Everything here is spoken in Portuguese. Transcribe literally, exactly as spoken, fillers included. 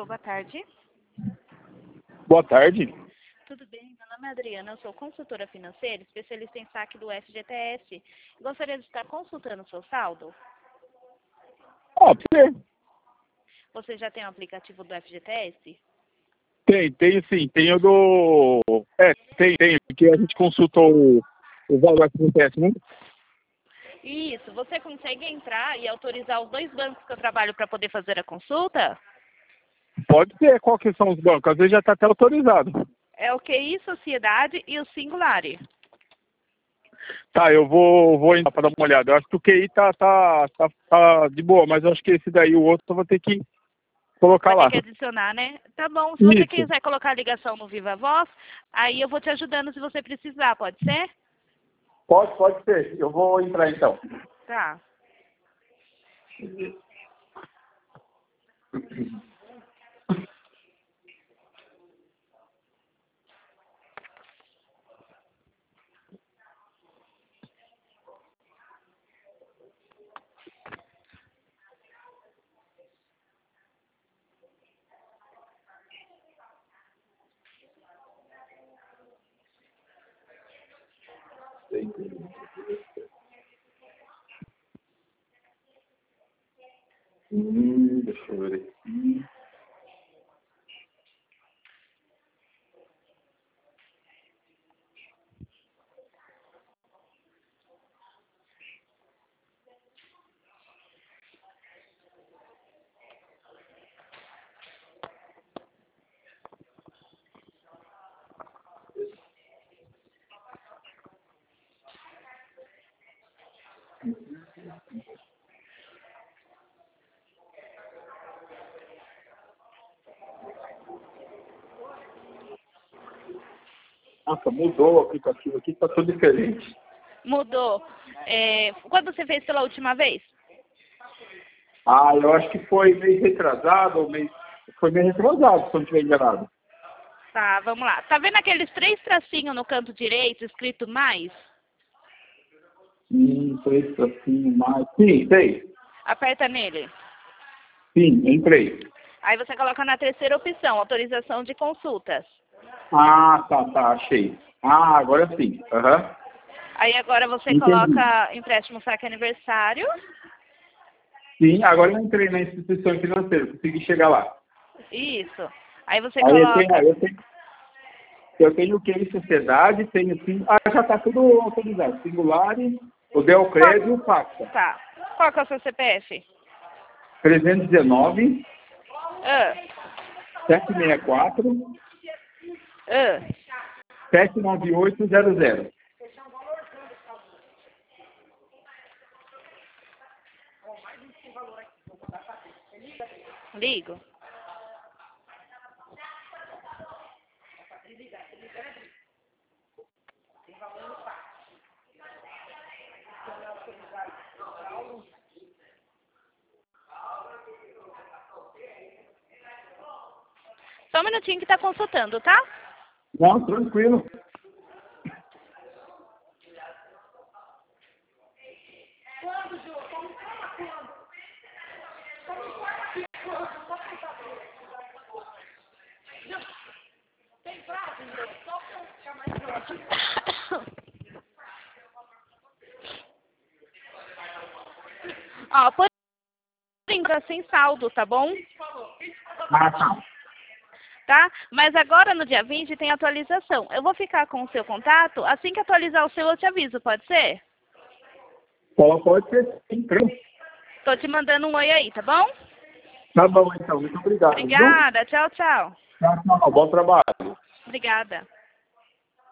Alô, boa tarde. Boa tarde. Tudo bem? Meu nome é Adriana, eu sou consultora financeira, especialista em saque do F G T S. Gostaria de estar consultando o seu saldo. Ah, pode ser. Você já tem o aplicativo do F G T S? Tem, tem sim. Tem o do... É, tem, tem. Porque a gente consulta o, o valor que acontece, né? Isso. Você consegue entrar e autorizar os dois bancos que eu trabalho para poder fazer a consulta? Pode ser. Qual que são os bancos? Às vezes já está até autorizado. É o Q I Sociedade e o Singulari. Tá, eu vou, vou entrar para dar uma olhada. Eu acho que o Q I tá, tá, tá, tá de boa, mas eu acho que esse daí, o outro, eu vou ter que colocar Vai lá. ter que adicionar, né? Tá bom. Se você Isso. quiser colocar a ligação no Viva Voz, aí eu vou te ajudando se você precisar, pode ser? Pode, pode ser. Eu vou entrar então. Tá. Hum, deixa eu ver aqui. Nossa, mudou o aplicativo aqui, tá tudo diferente. Mudou. É, quando você fez pela última vez? Ah, eu acho que foi meio retrasado, ou meio... Foi meio retrasado, se eu não estiver enganado. Tá, vamos lá. Tá vendo aqueles três tracinhos no canto direito, escrito mais? Sim, três assim, mais. Sim, sei. Aperta nele. Sim, entrei. Aí você coloca na terceira opção, autorização de consultas. Ah, tá, tá, achei. Ah, agora sim. Aham. Aí agora você Entendi. coloca empréstimo saque aniversário. Sim, agora eu entrei na instituição financeira, consegui chegar lá. Isso. Aí você Aí eu tenho, coloca... aí eu tenho, eu tenho o que em sociedade, tenho sim. Ah, já tá tudo autorizado. Singular, o Delcred e o Pacta. Tá. Qual que é o seu C P F? trezentos e dezenove, Ah, setecentos e sessenta e quatro, ah. sete nove oito zero zero. Ligo. Só um minutinho que tá consultando, tá? Não, tranquilo. Ó, por enquanto sem saldo, tá bom? Ah, tá. Tá? Mas agora no dia vinte tem atualização. Eu vou ficar com o seu contato, assim que atualizar o seu eu te aviso, pode ser? Pode, pode ser sim, tranquilo. Tô te mandando um oi aí, tá bom? Tá bom, então. Muito obrigado. Viu? Obrigada, tchau, tchau. Tchau, tchau. Bom trabalho. Obrigada.